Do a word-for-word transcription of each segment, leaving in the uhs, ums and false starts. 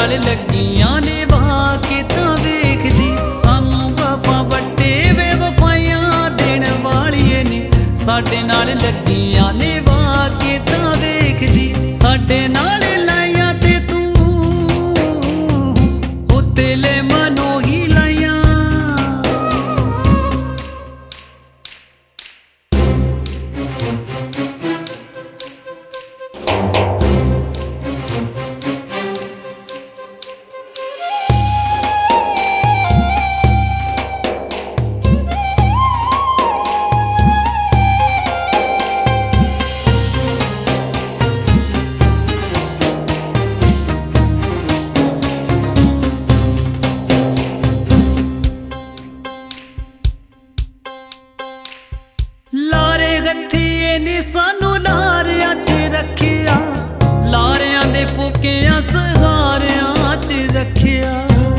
नाल लगियां ने वाके तां वेखदी सानू वफा वट्टे बेवफाइयां देण वालिए ने साडे नाल लगियां ने वाके तां वेखदी साडे नाल लाइयां ते तू उत्ते ले मनो ही लाइयां लारे गत्थिए ने सानू लारियां च रखिया लारियां दे फुकियां सहारियां च रखिया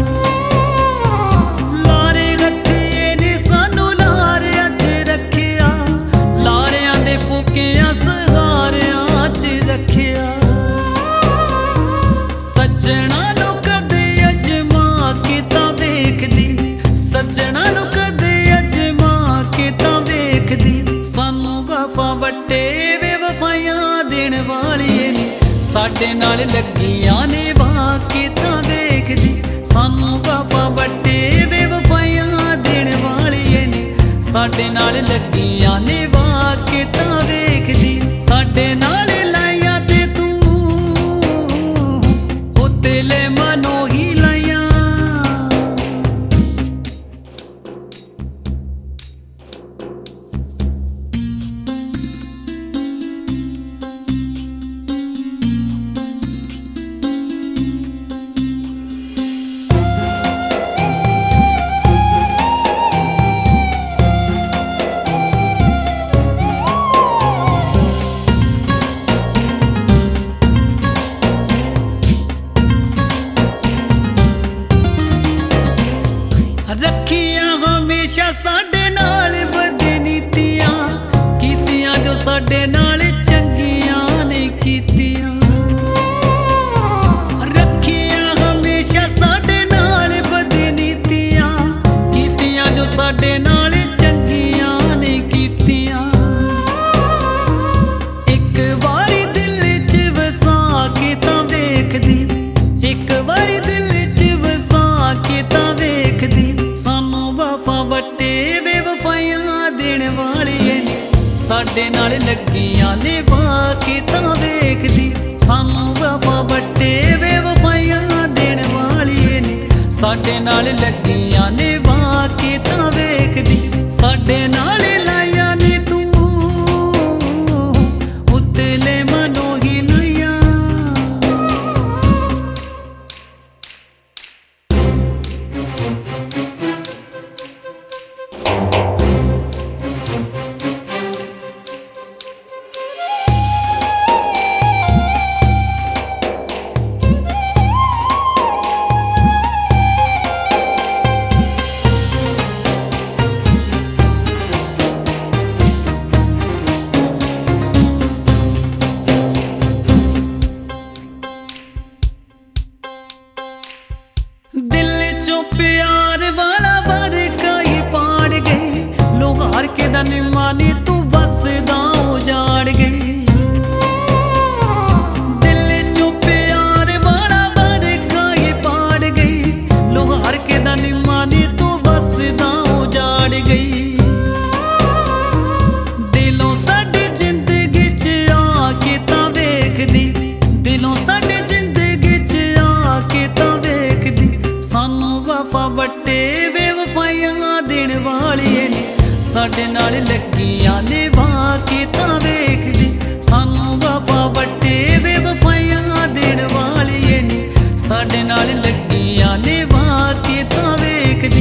लारे गत्थिए ने सानू लारियां च रखिया लारियां दे फुकियां सहारियां च रखिया सज्जणा नू कदे अजमा के तां वेखदी सज्जणा नू कदे अजमा के तां वेखदी सानू वफा वट्टे बेवफाइयां देण वालिए ने साडे नाल लगियां ने वाके तां वेखदी सानू वफा वट्टे बेवफाइयां देण वालिए ने साडे नाल लगियां ने वाके तां वेखदी साडे नाल लाइयां ते तू उत्ते ले मनो ही लाइयां रखियां हमेशा साडे नाल बदनीतियां कीतियां जो साडे नाल चंगियां ने कीतियां रखियां हमेशा साडे नाल बदनीतियां कीतियां जो साडे नाल चंगियां ने कीतियां एक बारी दिल च वसा के तां वेखदी एक बारी दिल च वसा के तां वेखदी सानू वफा वट्टे बेवफाइयां देण वालिए ने साडे नाल लगियां ने वाके तां वेखदी सानू वफा वट्टे बेवफाइयां देण वालिए ने साडे नाल लगियां ने वाके तां वेखदी साडे नाल लाइयां ने तू उत्ते ले मनो ही लाइयां दिल चो प्यार वाला वर्का ही पाड़ गई लोग हार के दा निमानी तू बसदा उजाड़ गई दिल चो प्यार वाला वर्का ही पाड़ गई लोग हार के दा निमानी तू बसदा उजाड़ गई दिलों साडी जिंदगी च आके तां वेखदी दिलों साडी जिंदगी च आके तां वेखदी सानू वफा वट्टे बेवफाइयां देण वालिए ने साडे नाल लगियां ने वाके तां वेखदी सानू वफा वट्टे बेवफाइयां देण वालिए ने साडे नाल लगियां ने वाके तां वेखदी